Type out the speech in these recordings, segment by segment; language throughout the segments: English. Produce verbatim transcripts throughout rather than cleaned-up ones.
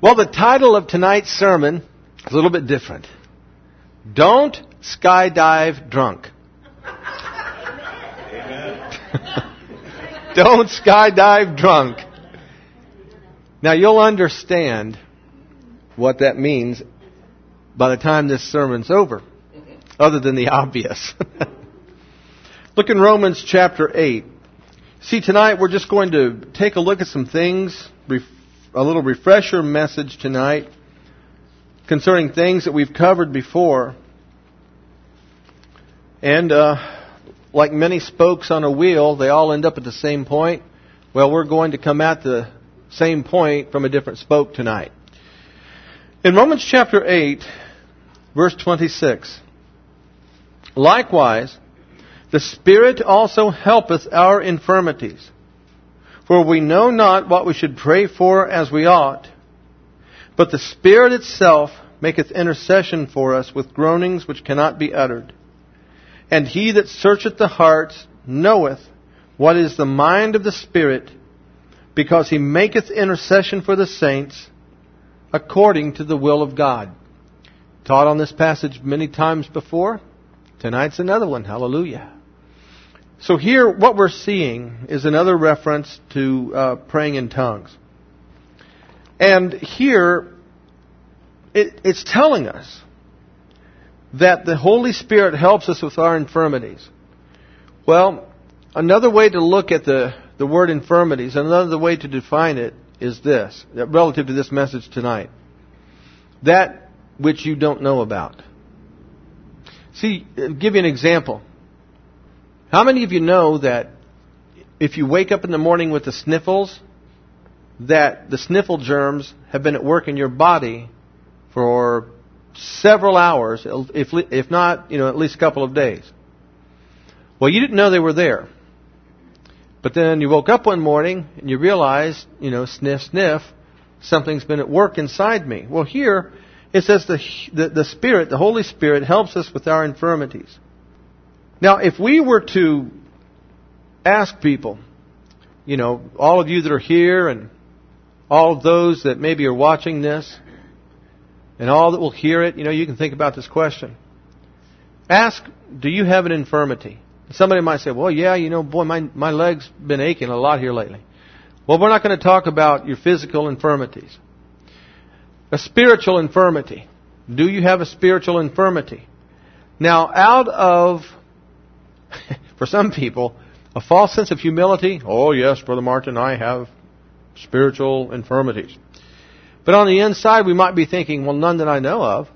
Well, the title of tonight's sermon is a little bit different. Don't skydive drunk. Don't skydive drunk. Now, you'll understand what that means by the time this sermon's over, other than the obvious. Look in Romans chapter eight. See, tonight we're just going to take a look at some things, a little refresher message tonight concerning things that we've covered before. And uh, like many spokes on a wheel, they all end up at the same point. Well, we're going to come at the same point from a different spoke tonight. In Romans chapter eight, verse twenty-six, likewise, the Spirit also helpeth our infirmities. For we know not what we should pray for as we ought, but the Spirit itself maketh intercession for us with groanings which cannot be uttered. And he that searcheth the hearts knoweth what is the mind of the Spirit, because he maketh intercession for the saints according to the will of God. Taught on this passage many times before. Tonight's another one. Hallelujah. So here, what we're seeing is another reference to uh, praying in tongues. And here, it, it's telling us that the Holy Spirit helps us with our infirmities. Well, another way to look at the, the word infirmities, another way to define it is this, relative to this message tonight. That which you don't know about. See, I'll give you an example. How many of you know that if you wake up in the morning with the sniffles, that the sniffle germs have been at work in your body for several hours, if if not, you know, at least a couple of days? Well, you didn't know they were there. But then you woke up one morning and you realized, you know, sniff, sniff, something's been at work inside me. Well, here it says the, the, the Spirit, the Holy Spirit, helps us with our infirmities. Now, if we were to ask people, you know, all of you that are here and all of those that maybe are watching this and all that will hear it, you know, you can think about this question. Ask, do you have an infirmity? Somebody might say, well, yeah, you know, boy, my, my leg's been aching a lot here lately. Well, we're not going to talk about your physical infirmities. A spiritual infirmity. Do you have a spiritual infirmity? Now, out of, for some people, a false sense of humility, oh yes, Brother Martin, I have spiritual infirmities. But on the inside, we might be thinking, well, none that I know of.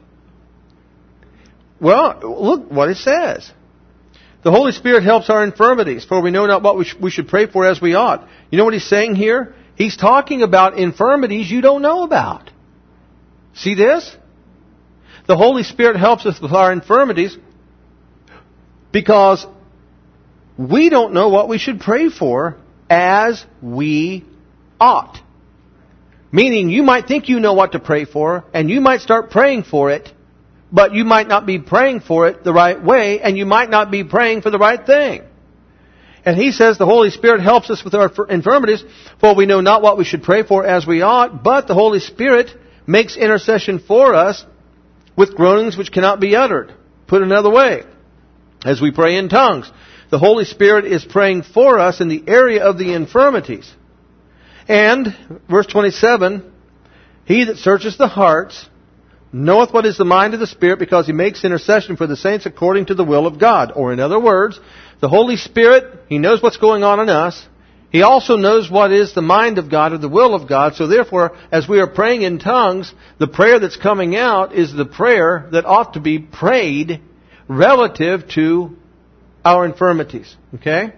Well, look what it says. The Holy Spirit helps our infirmities, for we know not what we, sh- we should pray for as we ought. You know what he's saying here? He's talking about infirmities you don't know about. See this? The Holy Spirit helps us with our infirmities because we don't know what we should pray for as we ought. Meaning you might think you know what to pray for, and you might start praying for it, but you might not be praying for it the right way, and you might not be praying for the right thing. And he says the Holy Spirit helps us with our infirmities, for we know not what we should pray for as we ought, but the Holy Spirit makes intercession for us with groanings which cannot be uttered. Put another way, as we pray in tongues, the Holy Spirit is praying for us in the area of the infirmities. And, verse twenty-seven, he that searches the hearts knoweth what is the mind of the Spirit, because he makes intercession for the saints according to the will of God. Or in other words, the Holy Spirit, he knows what's going on in us. He also knows what is the mind of God or the will of God. So therefore, as we are praying in tongues, the prayer that's coming out is the prayer that ought to be prayed relative to our infirmities. Okay?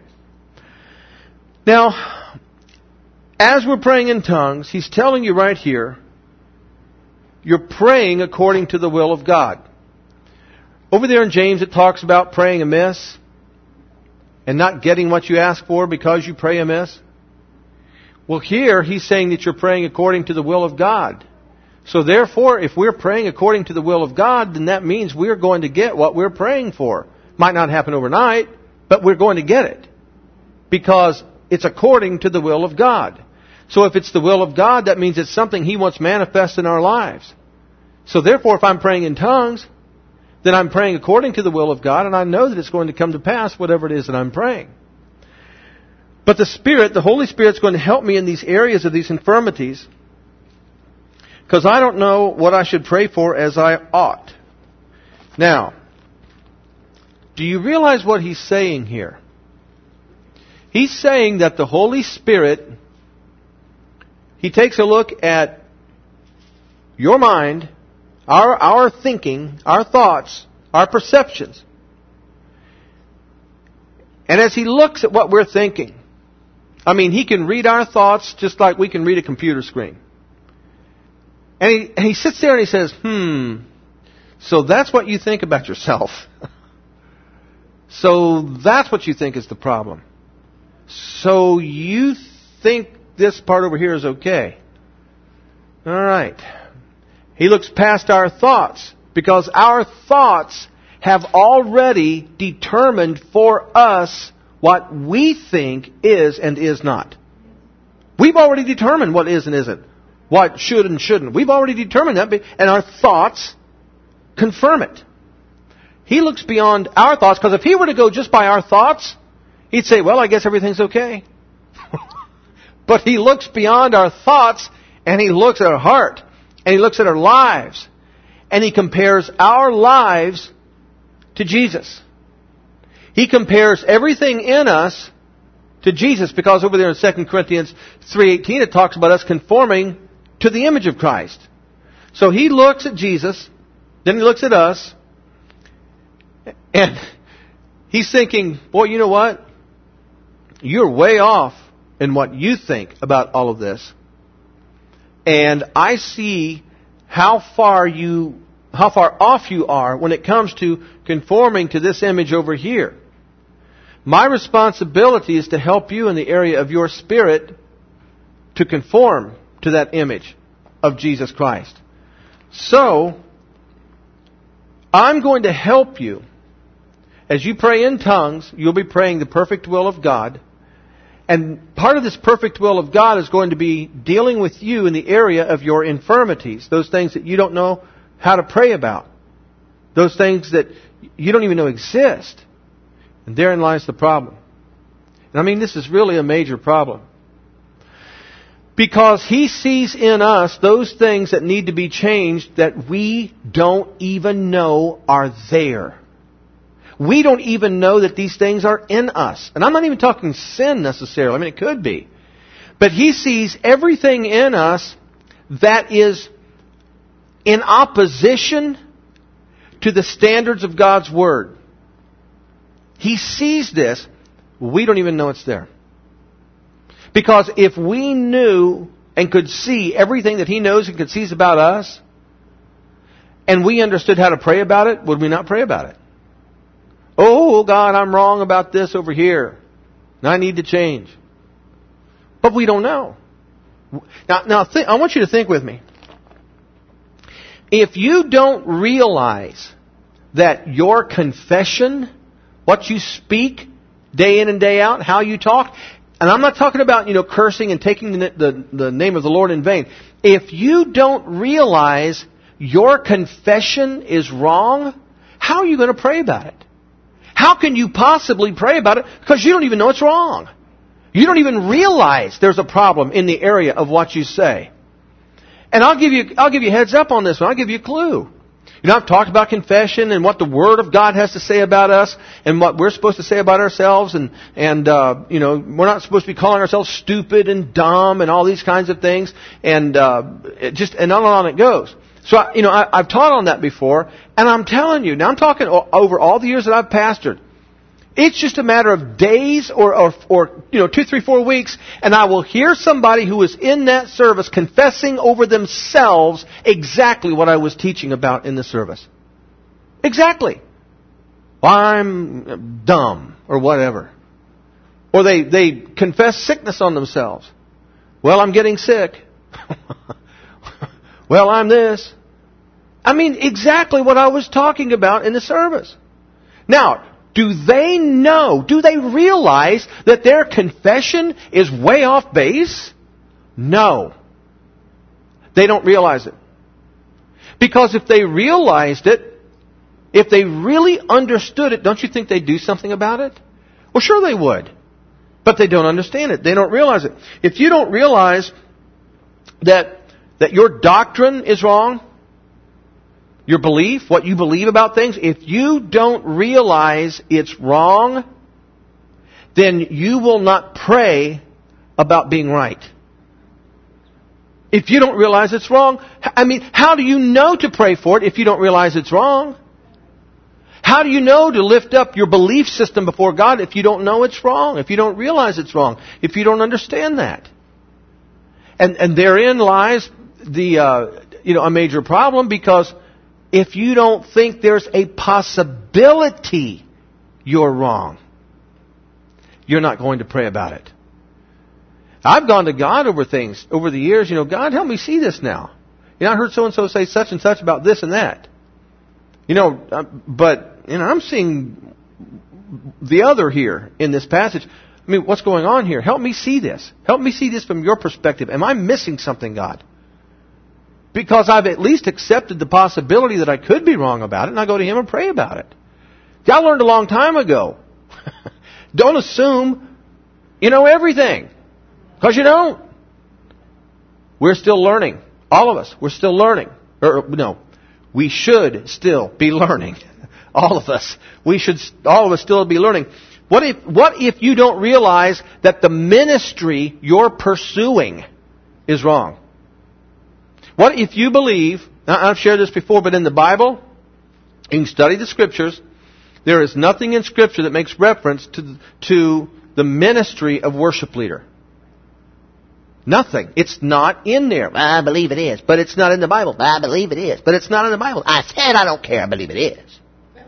Now, as we're praying in tongues, he's telling you right here, you're praying according to the will of God. Over there in James it talks about praying amiss and not getting what you ask for because you pray amiss. Well, here he's saying that you're praying according to the will of God. So therefore, if we're praying according to the will of God, then that means we're going to get what we're praying for. Might not happen overnight, but we're going to get it. Because it's according to the will of God. So if it's the will of God, that means it's something He wants manifest in our lives. So therefore, if I'm praying in tongues, then I'm praying according to the will of God, and I know that it's going to come to pass, whatever it is that I'm praying. But the Spirit, the Holy Spirit, is going to help me in these areas of these infirmities, because I don't know what I should pray for as I ought. Now, do you realize what he's saying here? He's saying that the Holy Spirit, He takes a look at your mind, our, our thinking, our thoughts, our perceptions. And as He looks at what we're thinking, I mean, He can read our thoughts just like we can read a computer screen. And He, and he sits there and He says, hmm, so that's what you think about yourself. So that's what you think is the problem. So you think this part over here is okay. All right. He looks past our thoughts, because our thoughts have already determined for us what we think is and is not. We've already determined what is and isn't, what should and shouldn't. We've already determined that, and our thoughts confirm it. He looks beyond our thoughts, because if He were to go just by our thoughts, He'd say, well, I guess everything's okay. But He looks beyond our thoughts, and He looks at our heart, and He looks at our lives, and He compares our lives to Jesus. He compares everything in us to Jesus, because over there in Second Corinthians three eighteen it talks about us conforming to the image of Christ. So He looks at Jesus, then He looks at us, and He's thinking, boy, you know what? You're way off in what you think about all of this. And I see how far you, how far off you are when it comes to conforming to this image over here. My responsibility is to help you in the area of your spirit to conform to that image of Jesus Christ. So, I'm going to help you. As you pray in tongues, you'll be praying the perfect will of God. And part of this perfect will of God is going to be dealing with you in the area of your infirmities. Those things that you don't know how to pray about. Those things that you don't even know exist. And therein lies the problem. And I mean, this is really a major problem. Because He sees in us those things that need to be changed that we don't even know are there. We don't even know that these things are in us. And I'm not even talking sin necessarily. I mean, it could be. But He sees everything in us that is in opposition to the standards of God's Word. He sees this. We don't even know it's there. Because if we knew and could see everything that He knows and could sees about us, and we understood how to pray about it, would we not pray about it? Oh, God, I'm wrong about this over here, and I need to change. But we don't know. Now, now th- I want you to think with me. If you don't realize that your confession, what you speak day in and day out, how you talk, and I'm not talking about, you know, cursing and taking the, the, the name of the Lord in vain. If you don't realize your confession is wrong, how are you going to pray about it? How can you possibly pray about it? Because you don't even know it's wrong. You don't even realize there's a problem in the area of what you say. And I'll give you, I'll give you a heads up on this one. I'll give you a clue. You know, I've talked about confession and what the Word of God has to say about us and what we're supposed to say about ourselves. And, and uh, you know, we're not supposed to be calling ourselves stupid and dumb and all these kinds of things. And uh, it just and on and on it goes. So, you know, I, I've taught on that before. And I'm telling you, now I'm talking over all the years that I've pastored. It's just a matter of days or, or, or, you know, two, three, four weeks, and I will hear somebody who is in that service confessing over themselves exactly what I was teaching about in the service. Exactly. Well, I'm dumb, or whatever. Or they, they confess sickness on themselves. Well, I'm getting sick. Well, I'm this. I mean, exactly what I was talking about in the service. Now, do they know, do they realize that their confession is way off base? No. They don't realize it. Because if they realized it, if they really understood it, don't you think they'd do something about it? Well, sure they would. But they don't understand it. They don't realize it. If you don't realize that, that your doctrine is wrong, your belief, what you believe about things, if you don't realize it's wrong, then you will not pray about being right. If you don't realize it's wrong, I mean, how do you know to pray for it if you don't realize it's wrong? How do you know to lift up your belief system before God if you don't know it's wrong, if you don't realize it's wrong, if you don't understand that? And and therein lies the uh, you know a major problem, because if you don't think there's a possibility you're wrong, you're not going to pray about it. I've gone to God over things over the years. You know, God, help me see this now. You know, I heard so-and-so say such and such about this and that. You know, uh, but, you know, I'm seeing the other here in this passage. I mean, what's going on here? Help me see this. Help me see this from your perspective. Am I missing something, God? Because I've at least accepted the possibility that I could be wrong about it, and I go to Him and pray about it. See, I learned a long time ago. Don't assume you know everything. Because you don't. We're still learning. All of us. We're still learning. Or, no. We should still be learning. All of us. We should, all of us still be learning. What if, what if you don't realize that the ministry you're pursuing is wrong? What if you believe, I've shared this before, but in the Bible, you can study the Scriptures, there is nothing in Scripture that makes reference to, to the ministry of worship leader. Nothing. It's not in there. I believe it is, but it's not in the Bible. I believe it is, but it's not in the Bible. I said I don't care. I believe it is.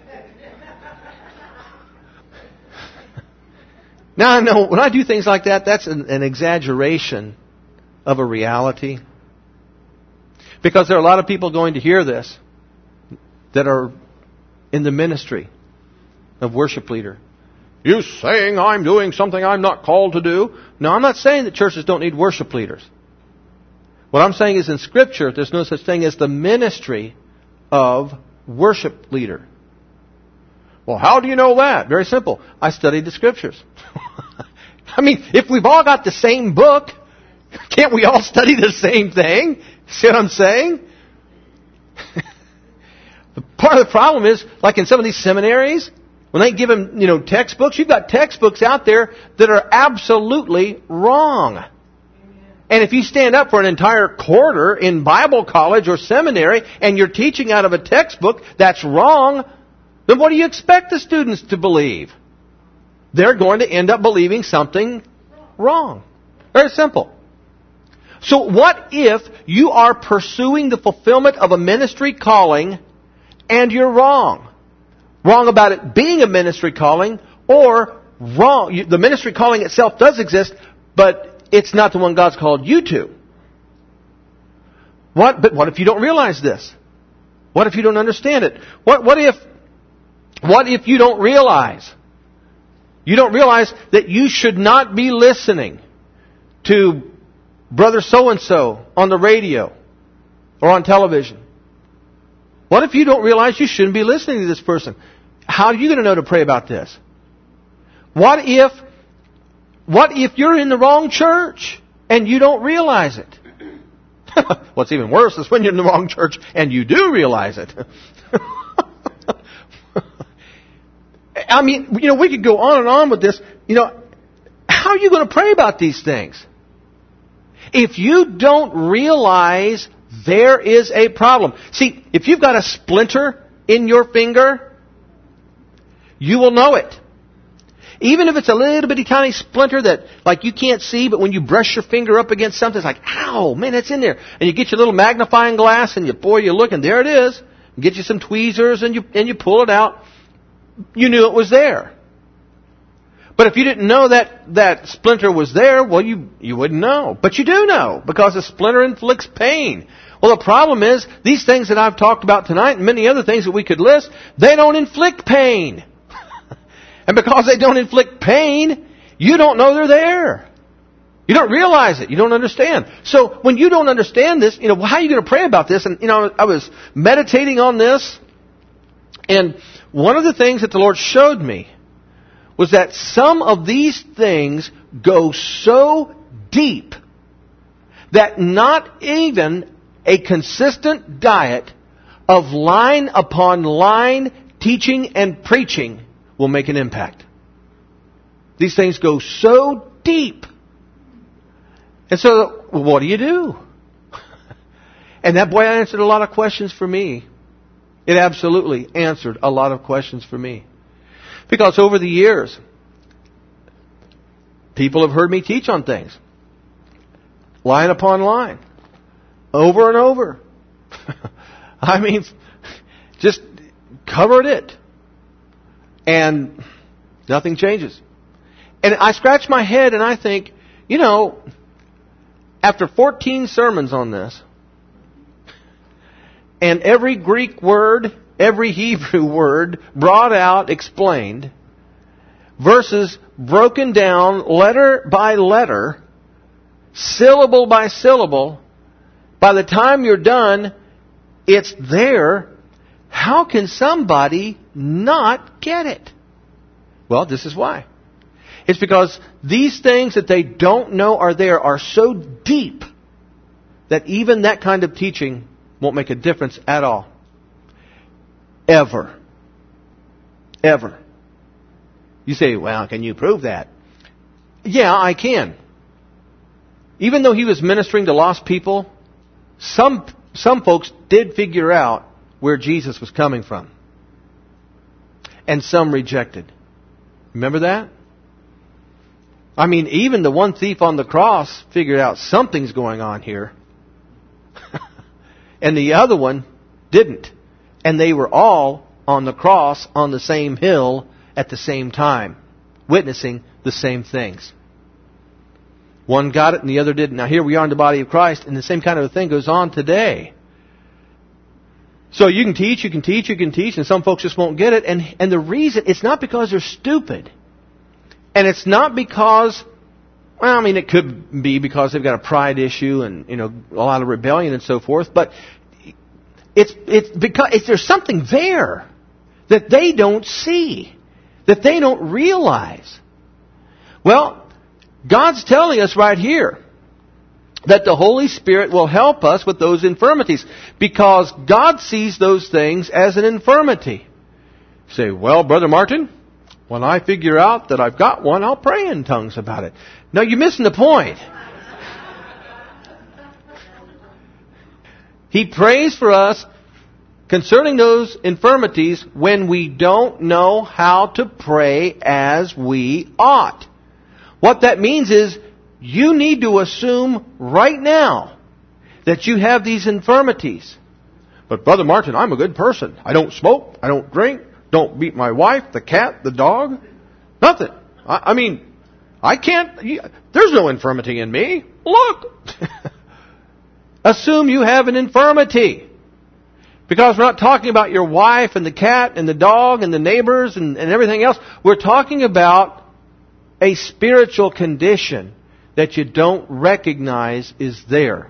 Now I know when I do things like that, that's an, an exaggeration of a reality. Because there are a lot of people going to hear this that are in the ministry of worship leader. You saying I'm doing something I'm not called to do? No, I'm not saying that churches don't need worship leaders. What I'm saying is in Scripture, there's no such thing as the ministry of worship leader. Well, how do you know that? Very simple. I studied the Scriptures. I mean, if we've all got the same book, can't we all study the same thing? See what I'm saying? Part of the problem is, like in some of these seminaries, when they give them, you know, textbooks, you've got textbooks out there that are absolutely wrong. Amen. And if you stand up for an entire quarter in Bible college or seminary and you're teaching out of a textbook that's wrong, then what do you expect the students to believe? They're going to end up believing something wrong. Very simple. So what if you are pursuing the fulfillment of a ministry calling and you're wrong? Wrong about it being a ministry calling, or wrong, the ministry calling itself does exist, but it's not the one God's called you to. What? But what if you don't realize this? What if you don't understand it? What, what if, what if you don't realize? You don't realize that you should not be listening to Brother so-and-so on the radio or on television. What if you don't realize you shouldn't be listening to this person? How are you going to know to pray about this? What if, what if you're in the wrong church and you don't realize it? What's even worse is when you're in the wrong church and you do realize it. I mean, you know, we could go on and on with this. You know, how are you going to pray about these things? If you don't realize there is a problem. See, if you've got a splinter in your finger, you will know it. Even if it's a little bitty tiny splinter that, like, you can't see, but when you brush your finger up against something, it's like, ow, man, it's in there. And you get your little magnifying glass, and you, boy, you look, and there it is. You get you some tweezers, and you and you pull it out. You knew it was there. But if you didn't know that that splinter was there, well, you, you wouldn't know. But you do know, because a splinter inflicts pain. Well, the problem is, these things that I've talked about tonight, and many other things that we could list, they don't inflict pain. And because they don't inflict pain, you don't know they're there. You don't realize it. You don't understand. So when you don't understand this, you know, how are you going to pray about this? And, you know, I was meditating on this. And one of the things that the Lord showed me was that some of these things go so deep that not even a consistent diet of line upon line teaching and preaching will make an impact. These things go so deep. And so, what do you do? And that boy answered a lot of questions for me. It absolutely answered a lot of questions for me. Because over the years, people have heard me teach on things. Line upon line. Over and over. I mean, just covered it. And nothing changes. And I scratch my head and I think, you know, after fourteen sermons on this, and every Greek word, every Hebrew word brought out, explained, verses broken down letter by letter, syllable by syllable, by the time you're done, it's there. How can somebody not get it? Well, this is why. It's because these things that they don't know are there are so deep that even that kind of teaching won't make a difference at all. Ever. Ever. You say, well, can you prove that? Yeah, I can. Even though he was ministering to lost people, some some folks did figure out where Jesus was coming from. And some rejected. Remember that? I mean, even the one thief on the cross figured out something's going on here. And the other one didn't. And they were all on the cross on the same hill at the same time, witnessing the same things. One got it and the other didn't. Now here we are in the body of Christ, and the same kind of a thing goes on today. So you can teach, you can teach, you can teach, and some folks just won't get it. And, and the reason, it's not because they're stupid. And it's not because, well, I mean, it could be because they've got a pride issue and, you know, a lot of rebellion and so forth. But it's it's because it's, there's something there that they don't see, that they don't realize. Well, God's telling us right here that the Holy Spirit will help us with those infirmities because God sees those things as an infirmity. You say, well, Brother Martin, when I figure out that I've got one, I'll pray in tongues about it. No, you're missing the point. He prays for us concerning those infirmities when we don't know how to pray as we ought. What that means is you need to assume right now that you have these infirmities. But Brother Martin, I'm a good person. I don't smoke. I don't drink. Don't beat my wife, the cat, the dog. Nothing. I, I mean, I can't... There's no infirmity in me. Look. Assume you have an infirmity. Because we're not talking about your wife and the cat and the dog and the neighbors and, and everything else. We're talking about a spiritual condition that you don't recognize is there.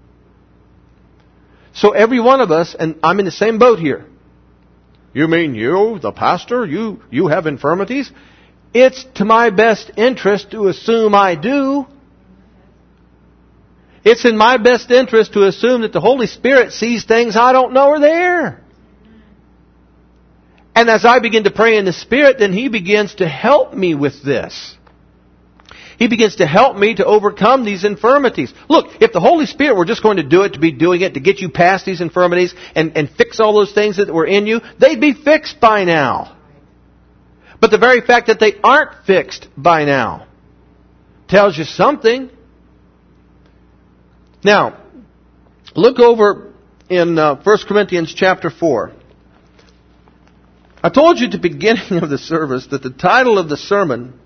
So every one of us, and I'm in the same boat here. You mean you, the pastor, you, you have infirmities? It's to my best interest to assume I do. It's in my best interest to assume that the Holy Spirit sees things I don't know are there. And as I begin to pray in the Spirit, then He begins to help me with this. He begins to help me to overcome these infirmities. Look, if the Holy Spirit were just going to do it to be doing it, to get you past these infirmities and, and fix all those things that were in you, they'd be fixed by now. But the very fact that they aren't fixed by now tells you something. Now, look over in uh, First Corinthians chapter four. I told you at the beginning of the service that the title of the sermon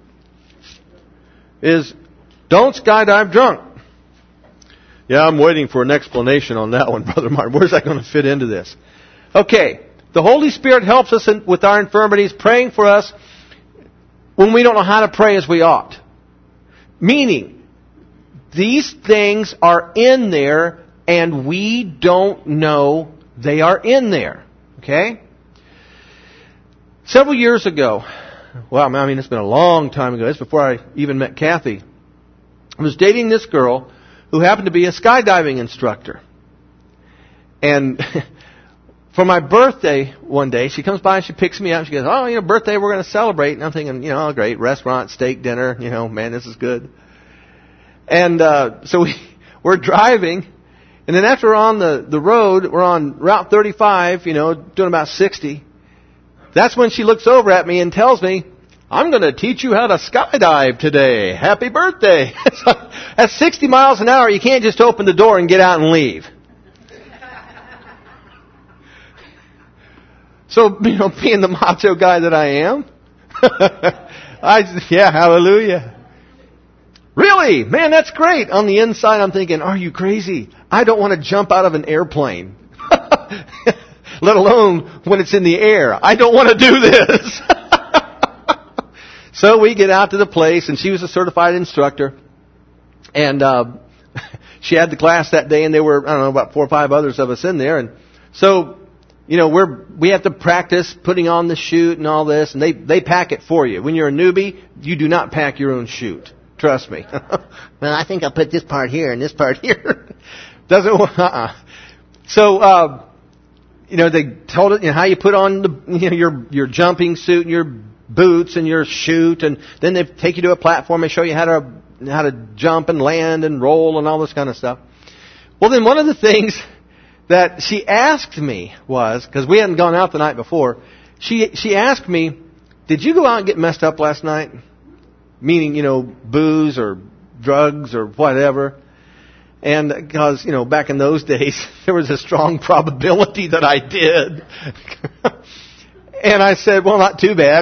is Don't Skydive Drunk. Yeah, I'm waiting for an explanation on that one, Brother Martin. Where's that going to fit into this? Okay, the Holy Spirit helps us in, with our infirmities, praying for us when we don't know how to pray as we ought. Meaning, These things are in there, and we don't know they are in there. Okay? Several years ago, well, I mean, it's been a long time ago. It's before I even met Kathy. I was dating this girl who happened to be a skydiving instructor. And for my birthday one day, she comes by and she picks me up. She goes, oh, you know, birthday, we're going to celebrate. And I'm thinking, you know, oh, great, restaurant, steak dinner. You know, man, this is good. And uh, so we, we're driving. And then after we're on the, the road, we're on Route thirty-five, you know, doing about sixty. That's when she looks over at me and tells me, I'm going to teach you how to skydive today. Happy birthday. At sixty miles an hour, you can't just open the door and get out and leave. So, you know, being the macho guy that I am, I, yeah, hallelujah. Really? Man, that's great. On the inside, I'm thinking, are you crazy? I don't want to jump out of an airplane. Let alone when it's in the air. I don't want to do this. So we get out to the place, and she was a certified instructor. And uh, she had the class that day, and there were, I don't know, about four or five others of us in there. And so, you know, we're we have to practice putting on the chute and all this, and they, they pack it for you. When you're a newbie, you do not pack your own chute. Trust me. Well, I think I'll put this part here and this part here. Doesn't, uh-uh. So, uh, you know, they told it, you know, how you put on the, you know, your, your jumping suit and your boots and your chute, and then they take you to a platform and show you how to, how to jump and land and roll and all this kind of stuff. Well, then one of the things that she asked me was, because we hadn't gone out the night before, she she asked me, did you go out and get messed up last night? Meaning, you know, booze or drugs or whatever. And because, you know, back in those days, there was a strong probability that I did. And I said, well, not too bad.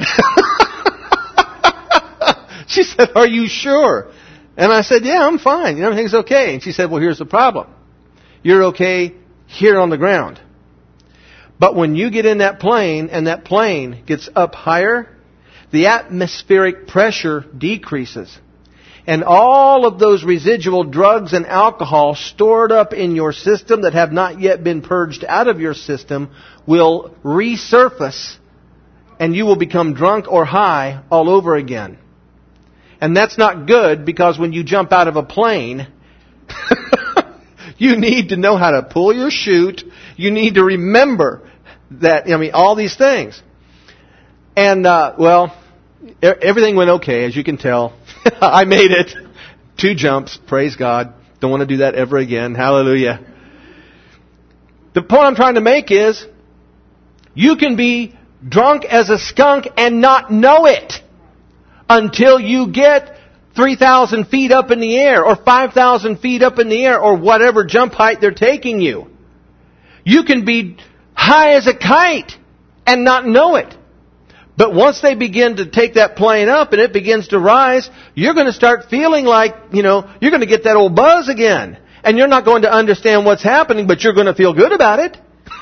She said, are you sure? And I said, yeah, I'm fine. Everything's okay. And she said, well, here's the problem. You're okay here on the ground. But when you get in that plane and that plane gets up higher, the atmospheric pressure decreases. And all of those residual drugs and alcohol stored up in your system that have not yet been purged out of your system will resurface, and you will become drunk or high all over again. And that's not good, because when you jump out of a plane, you need to know how to pull your chute. You need to remember that, I mean, all these things. And, uh, well, everything went okay, as you can tell. I made it. Two jumps. Praise God. Don't want to do that ever again. Hallelujah. The point I'm trying to make is, you can be drunk as a skunk and not know it until you get three thousand feet up in the air or five thousand feet up in the air or whatever jump height they're taking you. You can be high as a kite and not know it. But once they begin to take that plane up and it begins to rise, you're going to start feeling like, you know, you're going to get that old buzz again. And you're not going to understand what's happening, but you're going to feel good about it.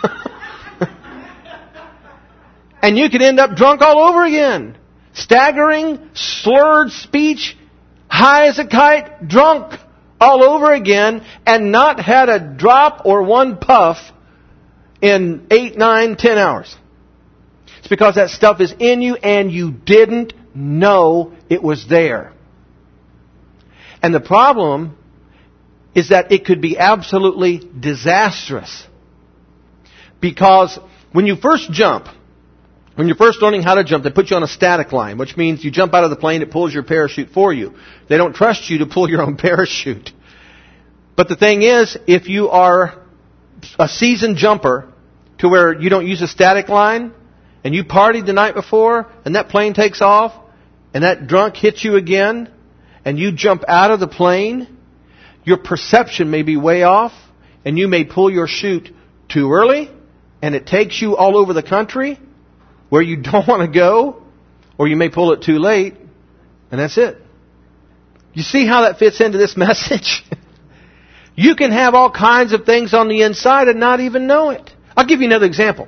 And you could end up drunk all over again. Staggering, slurred speech, high as a kite, drunk all over again, and not had a drop or one puff in eight, nine, ten hours. It's because that stuff is in you and you didn't know it was there. And the problem is that it could be absolutely disastrous. Because when you first jump, when you're first learning how to jump, they put you on a static line, which means you jump out of the plane, it pulls your parachute for you. They don't trust you to pull your own parachute. But the thing is, if you are a seasoned jumper to where you don't use a static line, and you partied the night before, and that plane takes off, and that drunk hits you again, and you jump out of the plane, your perception may be way off, and you may pull your chute too early, and it takes you all over the country where you don't want to go, or you may pull it too late, and that's it. You see how that fits into this message? You can have all kinds of things on the inside and not even know it. I'll give you another example.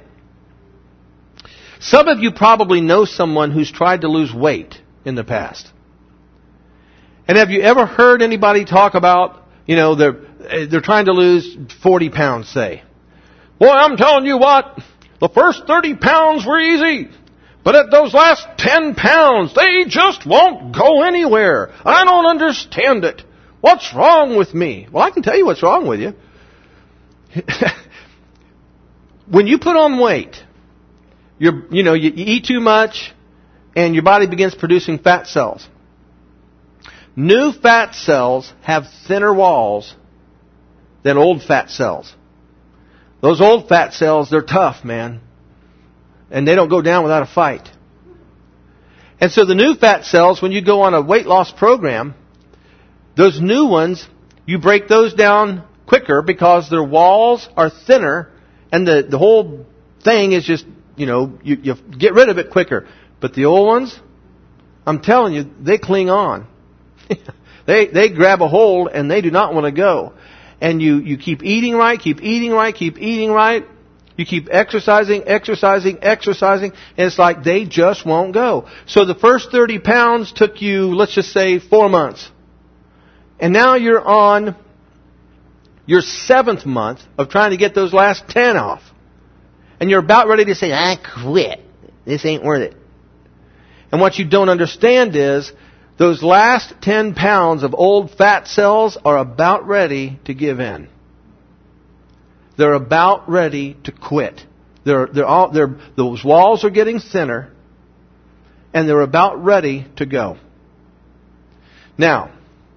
Some of you probably know someone who's tried to lose weight in the past. And have you ever heard anybody talk about, you know, they're, they're trying to lose forty pounds, say. Boy, I'm telling you what, the first thirty pounds were easy. But at those last ten pounds, they just won't go anywhere. I don't understand it. What's wrong with me? Well, I can tell you what's wrong with you. When you put on weight, you're, you know, you, you eat too much, and your body begins producing fat cells. New fat cells have thinner walls than old fat cells. Those old fat cells, they're tough, man. And they don't go down without a fight. And so the new fat cells, when you go on a weight loss program, those new ones, you break those down quicker because their walls are thinner and the, the whole thing is just, you know, you, you get rid of it quicker. But the old ones, I'm telling you, they cling on. they they grab a hold and they do not want to go. And you, you keep eating right, keep eating right, keep eating right. You keep exercising, exercising, exercising, and it's like they just won't go. So the first thirty pounds took you, let's just say, four months. And now you're on your seventh month of trying to get those last ten off. And you're about ready to say, I quit. This ain't worth it. And what you don't understand is, those last ten pounds of old fat cells are about ready to give in. They're about ready to quit. They're, they're all, they're, those walls are getting thinner, and they're about ready to go. Now,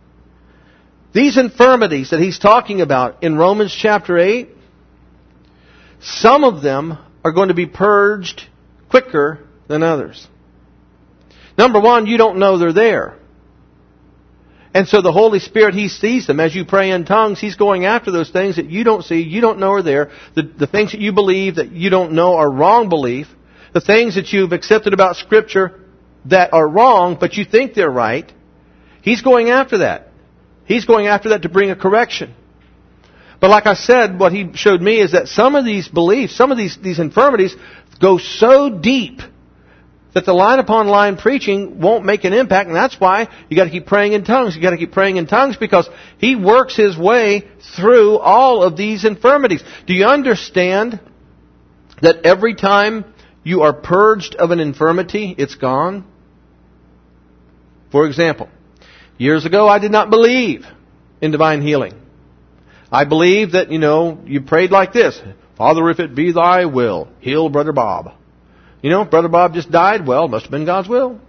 these infirmities that he's talking about in Romans chapter eight, some of them are going to be purged quicker than others. Number one, you don't know they're there. And so the Holy Spirit, He sees them. As you pray in tongues, He's going after those things that you don't see, you don't know are there. The, the things that you believe that you don't know are wrong belief. The things that you've accepted about Scripture that are wrong, but you think they're right. He's going after that. He's going after that to bring a correction. But like I said, what He showed me is that some of these beliefs, some of these, these infirmities go so deep that the line upon line preaching won't make an impact, and that's why you got to keep praying in tongues. You got to keep praying in tongues because He works His way through all of these infirmities. Do you understand that every time you are purged of an infirmity, it's gone? For example, years ago I did not believe in divine healing. I believed that, you know, you prayed like this: Father, if it be Thy will, heal Brother Bob. You know, Brother Bob just died. Well, it must have been God's will.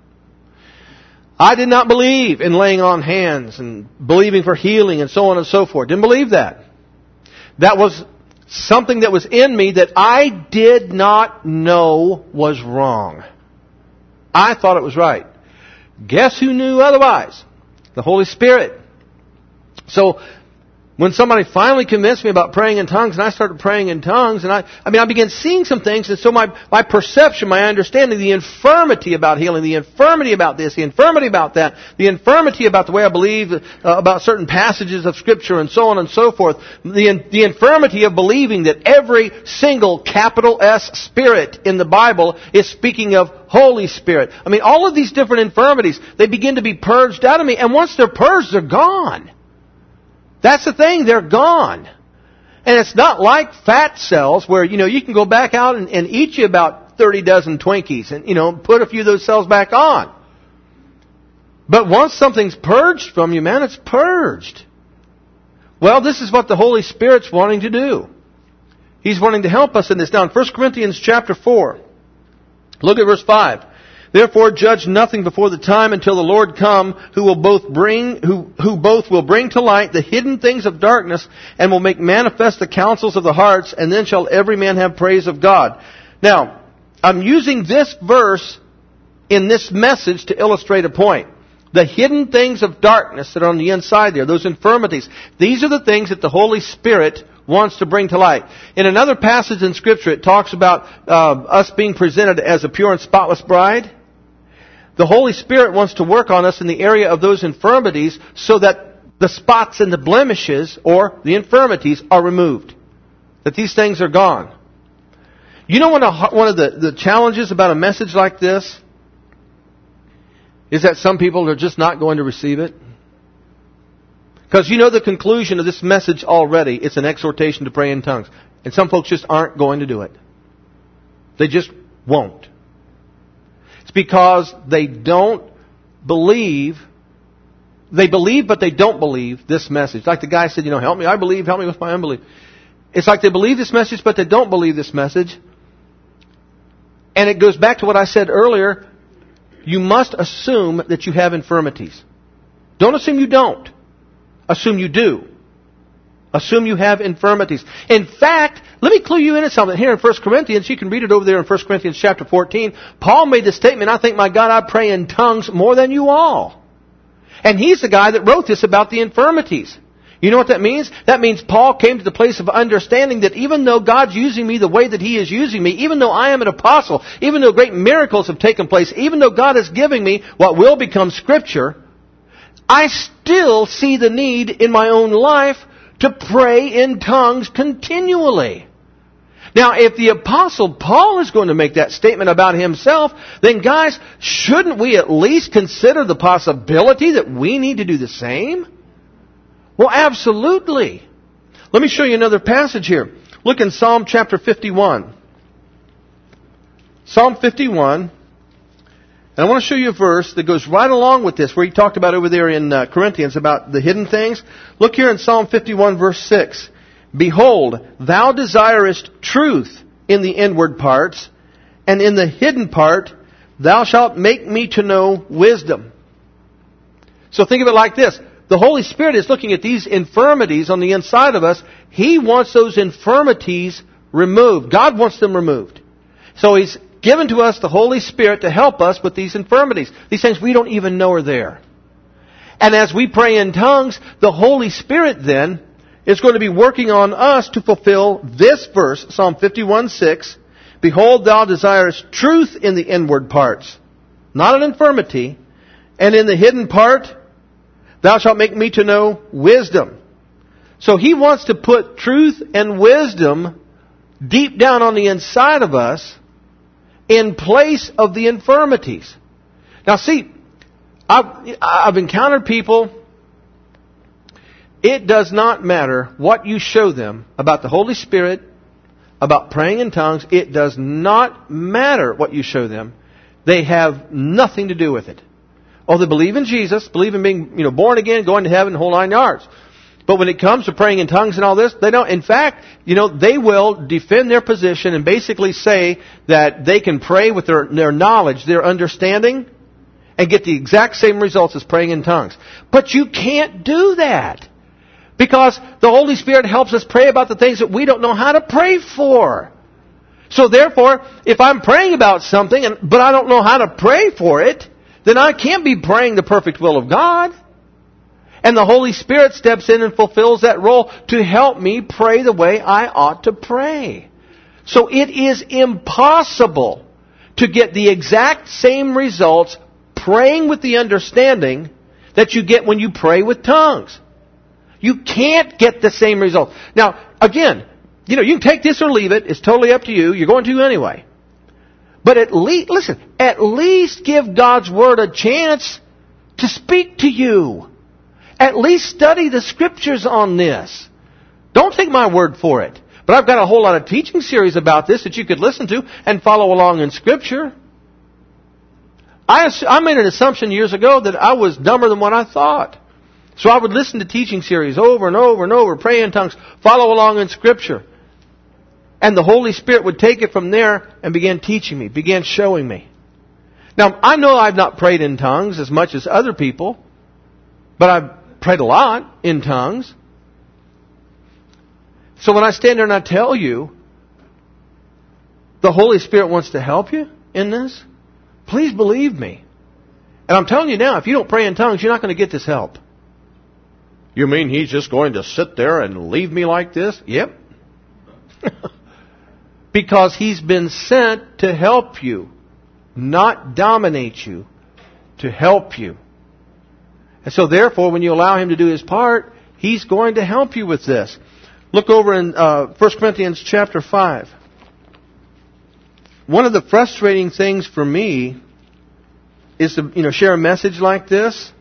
I did not believe in laying on hands and believing for healing and so on and so forth. Didn't believe that. That was something that was in me that I did not know was wrong. I thought it was right. Guess who knew otherwise? The Holy Spirit. So, when somebody finally convinced me about praying in tongues, and I started praying in tongues, and I, I mean, I began seeing some things, and so my, my perception, my understanding, the infirmity about healing, the infirmity about this, the infirmity about that, the infirmity about the way I believe uh, about certain passages of Scripture, and so on and so forth, the, the infirmity of believing that every single capital S Spirit in the Bible is speaking of Holy Spirit. I mean, all of these different infirmities, they begin to be purged out of me, and once they're purged, they're gone. That's the thing, they're gone. And it's not like fat cells where, you know, you can go back out and, and eat you about thirty dozen Twinkies and, you know, put a few of those cells back on. But once something's purged from you, man, it's purged. Well, this is what the Holy Spirit's wanting to do. He's wanting to help us in this. Now, in First Corinthians chapter four, look at verse five. Therefore, judge nothing before the time until the Lord come, who will both bring, who, who both will bring to light the hidden things of darkness, and will make manifest the counsels of the hearts, and then shall every man have praise of God. Now, I'm using this verse in this message to illustrate a point. The hidden things of darkness that are on the inside there, those infirmities, these are the things that the Holy Spirit wants to bring to light. In another passage in Scripture, it talks about uh, us being presented as a pure and spotless bride. The Holy Spirit wants to work on us in the area of those infirmities so that the spots and the blemishes or the infirmities are removed. That these things are gone. You know one of, one of the, the challenges about a message like this is that some people are just not going to receive it. Because you know the conclusion of this message already. It's an exhortation to pray in tongues. And some folks just aren't going to do it. They just won't. It's because they don't believe. They believe, but they don't believe this message. Like the guy said, you know, help me, I believe, help me with my unbelief. It's like they believe this message, but they don't believe this message. And it goes back to what I said earlier. You must assume that you have infirmities. Don't assume you don't. Assume you do. Assume you have infirmities. In fact, let me clue you into something here in First Corinthians. You can read it over there in First Corinthians chapter fourteen. Paul made the statement, I think, my God, I pray in tongues more than you all. And he's the guy that wrote this about the infirmities. You know what that means? That means Paul came to the place of understanding that even though God's using me the way that He is using me, even though I am an apostle, even though great miracles have taken place, even though God is giving me what will become Scripture, I still see the need in my own life to pray in tongues continually. Now, if the Apostle Paul is going to make that statement about himself, then guys, shouldn't we at least consider the possibility that we need to do the same? Well, absolutely. Let me show you another passage here. Look in Psalm chapter fifty-one. Psalm fifty-one. And I want to show you a verse that goes right along with this, where he talked about over there in uh, Corinthians about the hidden things. Look here in Psalm fifty-one, verse six. Behold, thou desirest truth in the inward parts, and in the hidden part thou shalt make me to know wisdom. So think of it like this. The Holy Spirit is looking at these infirmities on the inside of us. He wants those infirmities removed. God wants them removed. So He's given to us the Holy Spirit to help us with these infirmities. These things we don't even know are there. And as we pray in tongues, the Holy Spirit then is going to be working on us to fulfill this verse, Psalm fifty-one, six. Behold, thou desirest truth in the inward parts, not an infirmity, and in the hidden part, thou shalt make me to know wisdom. So He wants to put truth and wisdom deep down on the inside of us in place of the infirmities. Now see, I've, I've encountered people, it does not matter what you show them about the Holy Spirit, about praying in tongues. It does not matter what you show them. They have nothing to do with it. Oh, they believe in Jesus, believe in being, you know, born again, going to heaven, the whole nine yards. But when it comes to praying in tongues and all this, they don't. In fact, you know, they will defend their position and basically say that they can pray with their, their knowledge, their understanding, and get the exact same results as praying in tongues. But you can't do that. Because the Holy Spirit helps us pray about the things that we don't know how to pray for. So therefore, if I'm praying about something, and, but I don't know how to pray for it, then I can't be praying the perfect will of God. And the Holy Spirit steps in and fulfills that role to help me pray the way I ought to pray. So it is impossible to get the exact same results praying with the understanding that you get when you pray with tongues. You can't get the same result. Now, again, you know, you can take this or leave it. It's totally up to you. You're going to anyway. But at least, listen, at least give God's Word a chance to speak to you. At least study the Scriptures on this. Don't take my word for it. But I've got a whole lot of teaching series about this that you could listen to and follow along in Scripture. I, I made an assumption years ago that I was dumber than what I thought. So I would listen to teaching series over and over and over, pray in tongues, follow along in Scripture. And the Holy Spirit would take it from there and begin teaching me, begin showing me. Now, I know I've not prayed in tongues as much as other people, but I've prayed a lot in tongues. So when I stand there and I tell you, the Holy Spirit wants to help you in this, please believe me. And I'm telling you now, if you don't pray in tongues, you're not going to get this help. You mean He's just going to sit there and leave me like this? Yep. Because He's been sent to help you, not dominate you, to help you. And so therefore, when you allow Him to do His part, He's going to help you with this. Look over in uh, First Corinthians chapter five. One of the frustrating things for me is to, you know, share a message like this,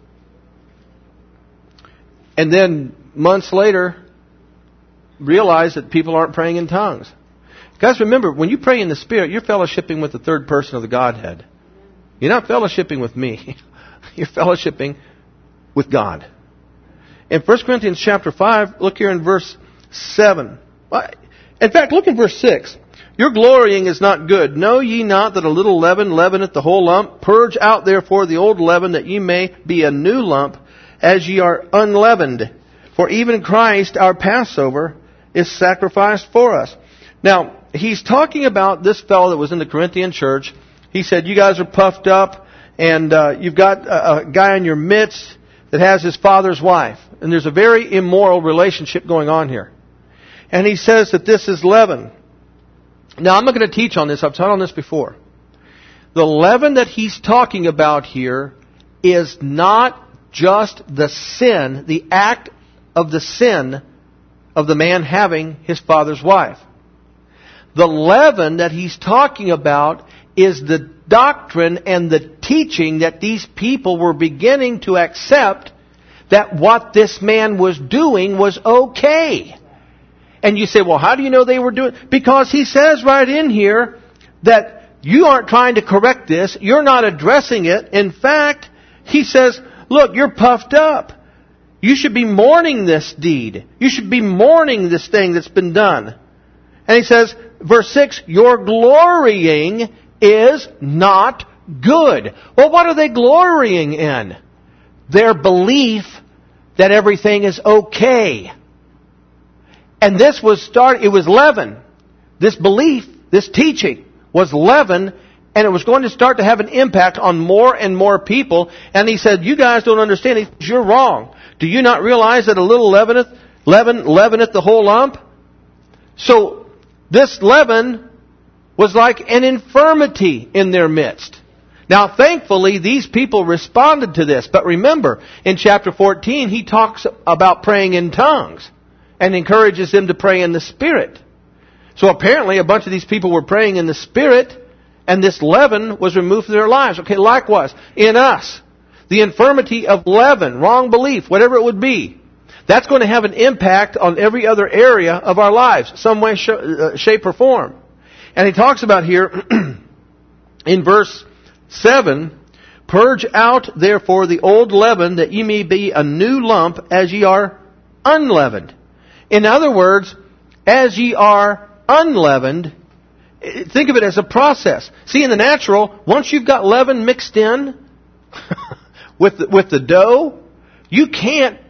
and then months later realize that people aren't praying in tongues. Guys, remember, when you pray in the Spirit, you're fellowshipping with the third person of the Godhead. You're not fellowshipping with me. You're fellowshipping with God. In First Corinthians chapter five, look here in verse seven. In fact, look in verse six. Your glorying is not good. Know ye not that a little leaven leaveneth the whole lump? Purge out therefore the old leaven, that ye may be a new lump, as ye are unleavened. For even Christ, our Passover, is sacrificed for us. Now, he's talking about this fellow that was in the Corinthian church. He said, you guys are puffed up, and uh, you've got a, a guy in your midst that has his father's wife. And there's a very immoral relationship going on here. And he says that this is leaven. Now, I'm not going to teach on this. I've taught on this before. The leaven that he's talking about here is not just the sin, the act of the sin of the man having his father's wife. The leaven that he's talking about is the doctrine and the teaching that these people were beginning to accept, that what this man was doing was okay. And you say, well, how do you know they were doing it? Because he says right in here that you aren't trying to correct this. You're not addressing it. In fact, he says, look, you're puffed up. You should be mourning this deed. You should be mourning this thing that's been done. And he says, verse six, your glorying is not good. Well, what are they glorying in? Their belief that everything is okay. And this was start. It was leaven. This belief, this teaching was leaven, and it was going to start to have an impact on more and more people. And he said, you guys don't understand. He said, you're wrong. Do you not realize that a little leaveneth, leaven, leaveneth the whole lump? So this leaven was like an infirmity in their midst. Now, thankfully, these people responded to this. But remember, in chapter fourteen, he talks about praying in tongues and encourages them to pray in the Spirit. So apparently, a bunch of these people were praying in the Spirit, and this leaven was removed from their lives. Okay, likewise, in us, the infirmity of leaven, wrong belief, whatever it would be, that's going to have an impact on every other area of our lives, some way, shape, or form. And he talks about here in verse seven, purge out therefore the old leaven, that ye may be a new lump, as ye are unleavened. In other words, as ye are unleavened, think of it as a process. See, in the natural, once you've got leaven mixed in with the, with the dough, you can't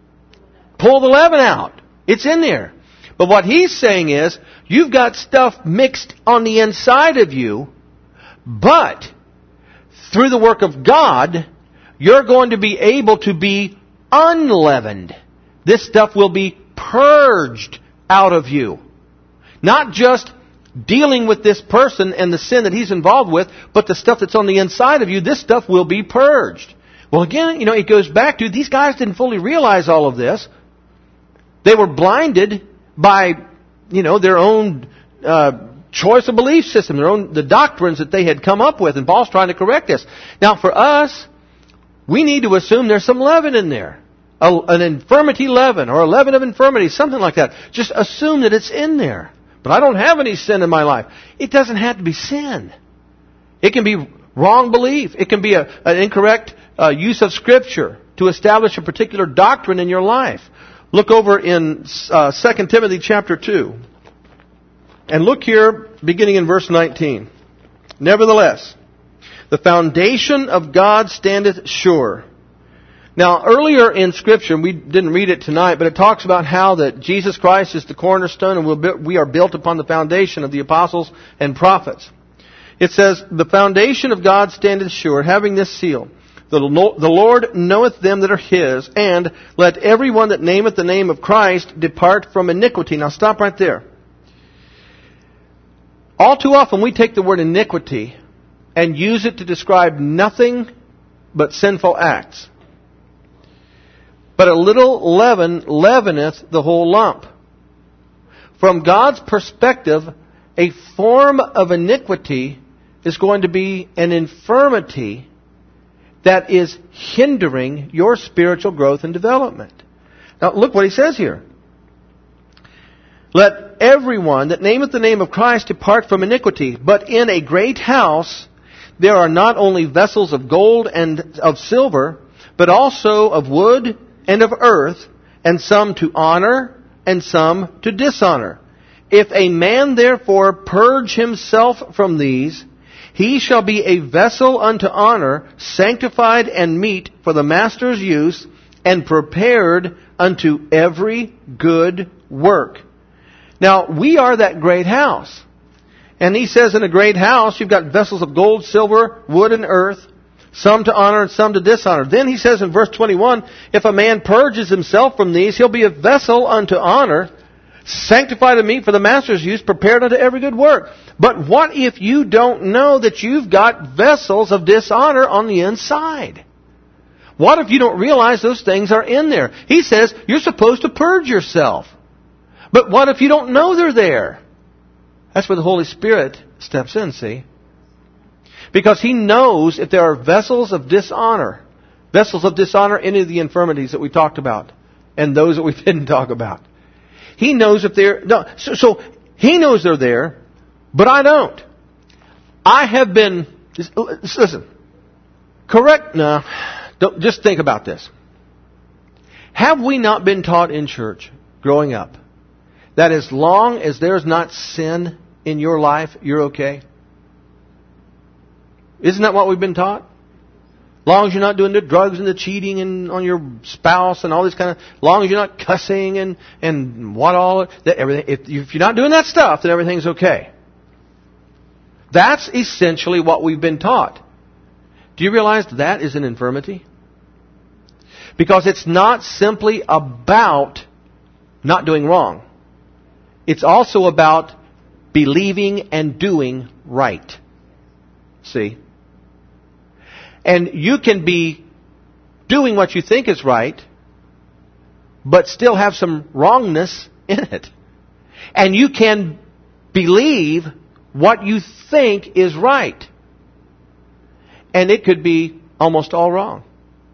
pull the leaven out. It's in there. But what he's saying is, you've got stuff mixed on the inside of you, but through the work of God, you're going to be able to be unleavened. This stuff will be purged out of you. Not just dealing with this person and the sin that he's involved with, but the stuff that's on the inside of you, this stuff will be purged. Well, again, you know, it goes back to, these guys didn't fully realize all of this. They were blinded by, you know, their own uh, choice of belief system, their own the doctrines that they had come up with, and Paul's trying to correct this. Now, for us, we need to assume there's some leaven in there, a, an infirmity leaven, or a leaven of infirmity, something like that. Just assume that it's in there. But I don't have any sin in my life. It doesn't have to be sin. It can be wrong belief. It can be a, an incorrect uh, use of Scripture to establish a particular doctrine in your life. Look over in uh, Second Timothy chapter two. And look here, beginning in verse nineteen. Nevertheless, the foundation of God standeth sure. Now, earlier in Scripture, we didn't read it tonight, but it talks about how that Jesus Christ is the cornerstone, and we are built upon the foundation of the apostles and prophets. It says, the foundation of God standeth sure, having this seal. The Lord knoweth them that are His, and let everyone that nameth the name of Christ depart from iniquity. Now stop right there. All too often we take the word iniquity and use it to describe nothing but sinful acts. But a little leaven leaveneth the whole lump. From God's perspective, a form of iniquity is going to be an infirmity that is hindering your spiritual growth and development. Now look what he says here. Let everyone that nameth the name of Christ depart from iniquity. But in a great house there are not only vessels of gold and of silver, but also of wood and of earth, and some to honor and some to dishonor. If a man therefore purge himself from these, he shall be a vessel unto honor, sanctified and meet for the master's use, and prepared unto every good work. Now, we are that great house. And he says in a great house, you've got vessels of gold, silver, wood, and earth, some to honor and some to dishonor. Then he says in verse twenty-one, if a man purges himself from these, he'll be a vessel unto honor, sanctified and meet for the master's use, prepared unto every good work. But what if you don't know that you've got vessels of dishonor on the inside? What if you don't realize those things are in there? He says you're supposed to purge yourself. But what if you don't know they're there? That's where the Holy Spirit steps in, see? Because He knows if there are vessels of dishonor, vessels of dishonor, any of the infirmities that we talked about, and those that we didn't talk about. He knows if they're... No, so, so He knows they're there, but I don't. I have been... Just, listen. Correct... No. Don't, just think about this. Have we not been taught in church, growing up, that as long as there's not sin in your life, you're okay? Isn't that what we've been taught? As long as you're not doing the drugs and the cheating and on your spouse and all this kind of... As long as you're not cussing and, and what all... That everything. If, if you're not doing that stuff, then everything's okay. That's essentially what we've been taught. Do you realize that is an infirmity? Because it's not simply about not doing wrong. It's also about believing and doing right. See? And you can be doing what you think is right, but still have some wrongness in it. And you can believe what you think is right. And it could be almost all wrong.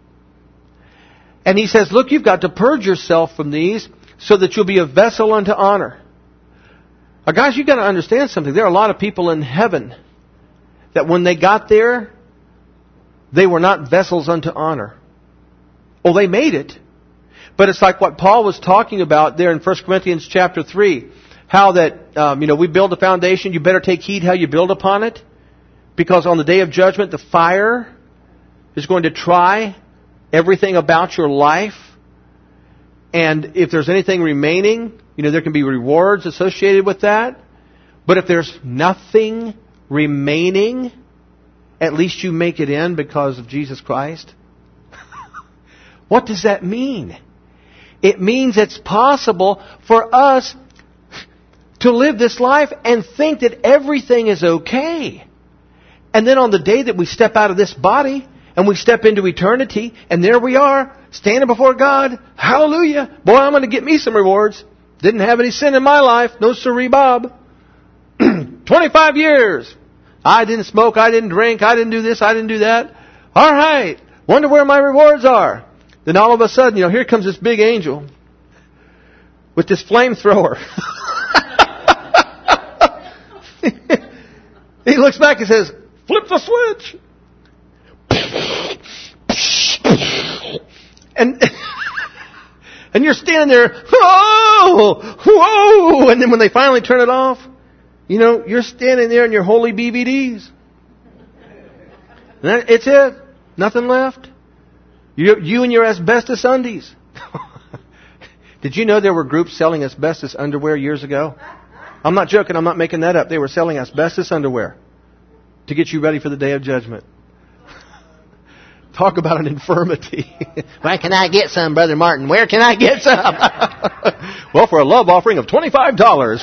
And he says, look, you've got to purge yourself from these so that you'll be a vessel unto honor. Now, guys, you've got to understand something. There are a lot of people in heaven that when they got there, they were not vessels unto honor. Oh, they made it. But it's like what Paul was talking about there in First Corinthians chapter three. How that, um, you know, we build a foundation, you better take heed how you build upon it. Because on the day of judgment, the fire is going to try everything about your life. And if there's anything remaining, you know, there can be rewards associated with that. But if there's nothing remaining, at least you make it in because of Jesus Christ. What does that mean? It means it's possible for us to live this life and think that everything is okay. And then on the day that we step out of this body and we step into eternity, and there we are, standing before God, hallelujah, boy, I'm going to get me some rewards. Didn't have any sin in my life, no siree, Bob. twenty-five years. I didn't smoke, I didn't drink, I didn't do this, I didn't do that. All right, wonder where my rewards are. Then all of a sudden, you know, here comes this big angel with this flamethrower. He looks back and says, flip the switch. And and you're standing there, whoa, whoa. And then when they finally turn it off, you know, you're standing there in your holy B V Ds. And that, it's it. Nothing left. You, you and your asbestos undies. Did you know there were groups selling asbestos underwear years ago? I'm not joking. I'm not making that up. They were selling asbestos underwear to get you ready for the day of judgment. Talk about an infirmity. Where can I get some, Brother Martin? Where can I get some? Well, for a love offering of twenty-five dollars.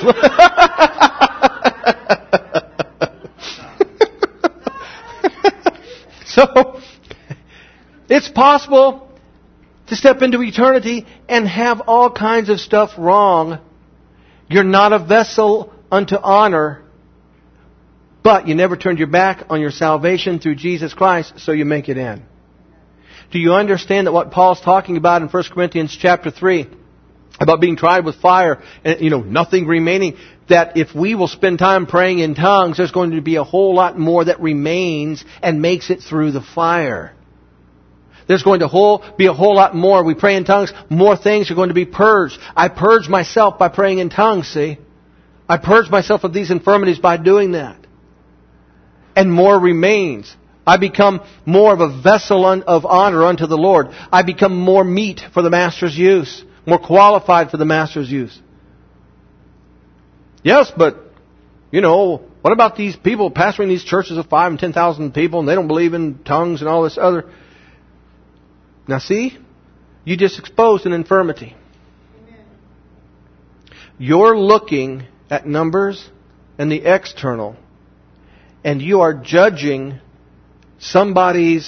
So, it's possible to step into eternity and have all kinds of stuff wrong. You're not a vessel unto honor, but you never turned your back on your salvation through Jesus Christ, so you make it in. Do you understand that what Paul's talking about in First Corinthians chapter three, about being tried with fire and, you know, nothing remaining, that if we will spend time praying in tongues, there's going to be a whole lot more that remains and makes it through the fire. There's going to whole, be a whole lot more. We pray in tongues, more things are going to be purged. I purge myself by praying in tongues, see? I purge myself of these infirmities by doing that. And more remains. I become more of a vessel of honor unto the Lord. I become more meat for the Master's use. More qualified for the Master's use. Yes, but, you know, what about these people pastoring these churches of five and ten thousand people and they don't believe in tongues and all this other? Now see, you just exposed an infirmity. Amen. You're looking at numbers and the external, and you are judging somebody's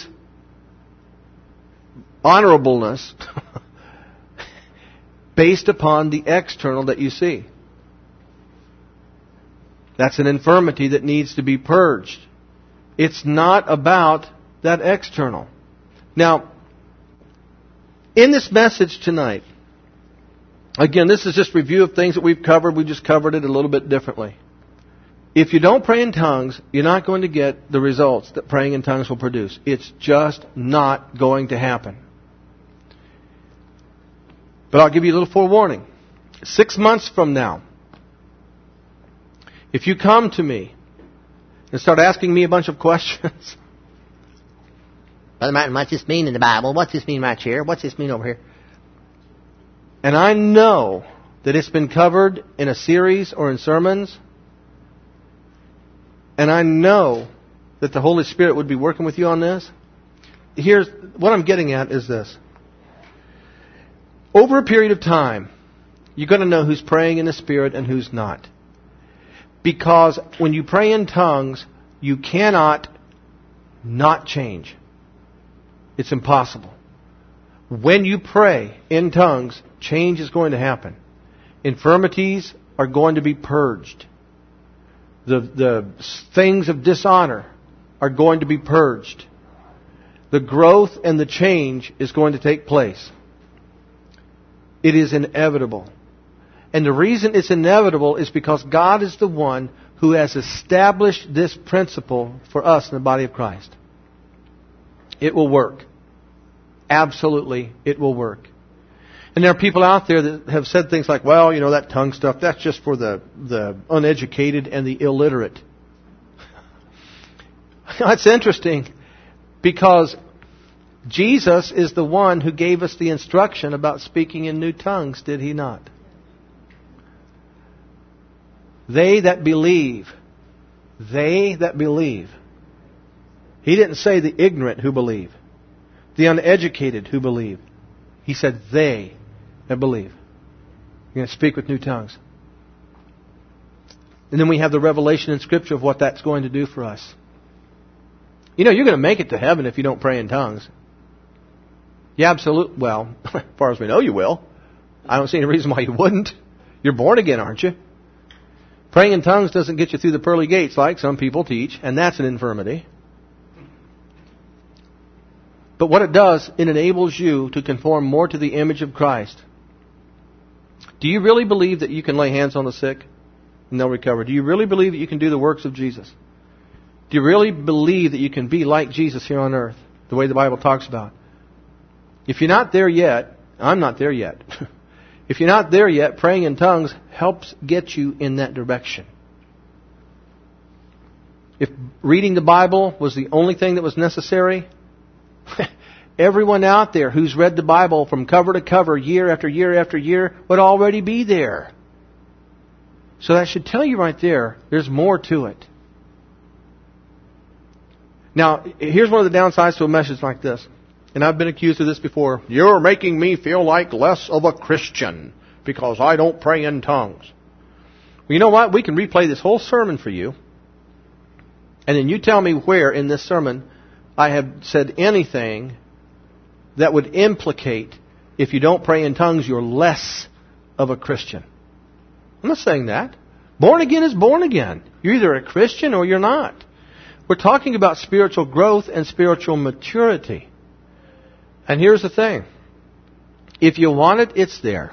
honorableness based upon the external that you see. That's an infirmity that needs to be purged. It's not about that external. Now, in this message tonight, again, this is just a review of things that we've covered. We just covered it a little bit differently. If you don't pray in tongues, you're not going to get the results that praying in tongues will produce. It's just not going to happen. But I'll give you a little forewarning. Six months from now, if you come to me and start asking me a bunch of questions... Brother Martin, what's this mean in the Bible? What's this mean right here? What's this mean over here? And I know that it's been covered in a series or in sermons. And I know that the Holy Spirit would be working with you on this. Here's what I'm getting at is this. Over a period of time, you're going to know who's praying in the Spirit and who's not. Because when you pray in tongues, you cannot not change. It's impossible. When you pray in tongues, change is going to happen. Infirmities are going to be purged. The, the things of dishonor are going to be purged. The growth and the change is going to take place. It is inevitable. And the reason it's inevitable is because God is the one who has established this principle for us in the body of Christ. It will work. Absolutely, it will work. And there are people out there that have said things like, well, you know, that tongue stuff, that's just for the, the uneducated and the illiterate. That's interesting because Jesus is the one who gave us the instruction about speaking in new tongues, did He not? They that believe. They that believe. He didn't say the ignorant who believe. The uneducated who believe. He said they that believe. You're going to speak with new tongues. And then we have the revelation in Scripture of what that's going to do for us. You know, you're going to make it to heaven if you don't pray in tongues. Yeah, absolutely. Well, as far as we know, you will. I don't see any reason why you wouldn't. You're born again, aren't you? Praying in tongues doesn't get you through the pearly gates like some people teach, and that's an infirmity. But what it does, it enables you to conform more to the image of Christ. Do you really believe that you can lay hands on the sick and they'll recover? Do you really believe that you can do the works of Jesus? Do you really believe that you can be like Jesus here on earth, the way the Bible talks about? If you're not there yet, I'm not there yet. If you're not there yet, praying in tongues helps get you in that direction. If reading the Bible was the only thing that was necessary, everyone out there who's read the Bible from cover to cover, year after year after year, would already be there. So that should tell you right there, there's more to it. Now, here's one of the downsides to a message like this. And I've been accused of this before. You're making me feel like less of a Christian because I don't pray in tongues. Well, you know what? We can replay this whole sermon for you. And then you tell me where in this sermon I have said anything that would implicate if you don't pray in tongues, you're less of a Christian. I'm not saying that. Born again is born again. You're either a Christian or you're not. We're talking about spiritual growth and spiritual maturity. And here's the thing. If you want it, it's there.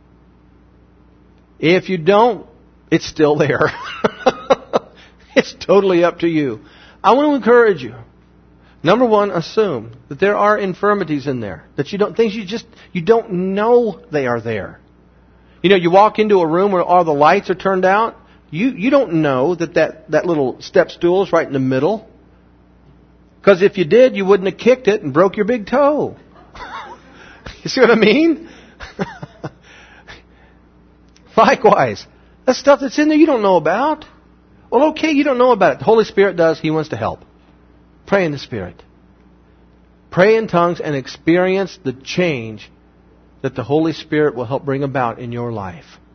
If you don't, it's still there. It's totally up to you. I want to encourage you. Number one, assume that there are infirmities in there. That you don't, things you just, you don't know they are there. You know, you walk into a room where all the lights are turned out. You, you don't know that, that that little step stool is right in the middle. Because if you did, you wouldn't have kicked it and broke your big toe. You see what I mean? Likewise, that stuff that's in there you don't know about. Well, okay, you don't know about it. The Holy Spirit does. He wants to help. Pray in the Spirit. Pray in tongues and experience the change that the Holy Spirit will help bring about in your life.